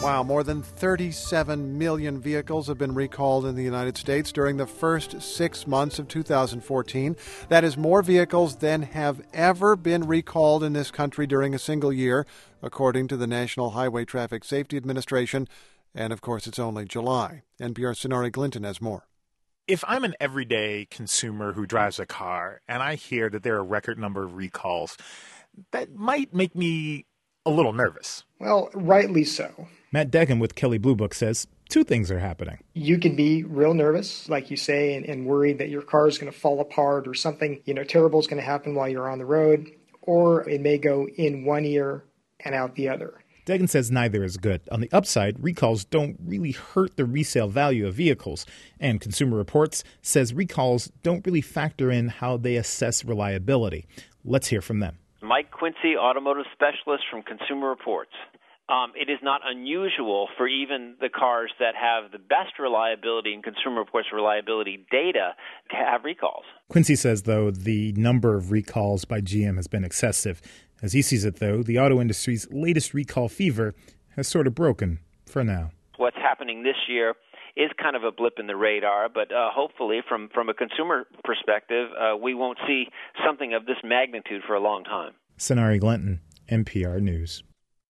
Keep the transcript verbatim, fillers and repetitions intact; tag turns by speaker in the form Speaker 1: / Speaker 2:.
Speaker 1: Wow, more than thirty-seven million vehicles have been recalled in the United States during the first six months of two thousand fourteen. That is more vehicles than have ever been recalled in this country during a single year, according to the National Highway Traffic Safety Administration. And, of course, it's only July. N P R's Sonari Glinton has more.
Speaker 2: If I'm an everyday consumer who drives a car and I hear that there are a record number of recalls, that might make me a little nervous.
Speaker 3: Well, rightly so.
Speaker 4: Matt Deggan with Kelley Blue Book says two things are happening.
Speaker 3: You can be real nervous, like you say, and, and worried that your car is going to fall apart or something, you know, terrible is going to happen while you're on the road, or it may go in one ear and out the other.
Speaker 4: Deggan says neither is good. On the upside, recalls don't really hurt the resale value of vehicles. And Consumer Reports says recalls don't really factor in how they assess reliability. Let's hear from them.
Speaker 5: Mike Quincy, automotive specialist from Consumer Reports. Um, it is not unusual for even the cars that have the best reliability in Consumer Reports reliability data to have recalls.
Speaker 4: Quincy says, though, the number of recalls by G M has been excessive. As he sees it, though, the auto industry's latest recall fever has sort of broken for now.
Speaker 5: What's happening this year is kind of a blip in the radar, but uh, hopefully from, from a consumer perspective, uh, we won't see something of this magnitude for a long time.
Speaker 4: Sonari Glinton, N P R News.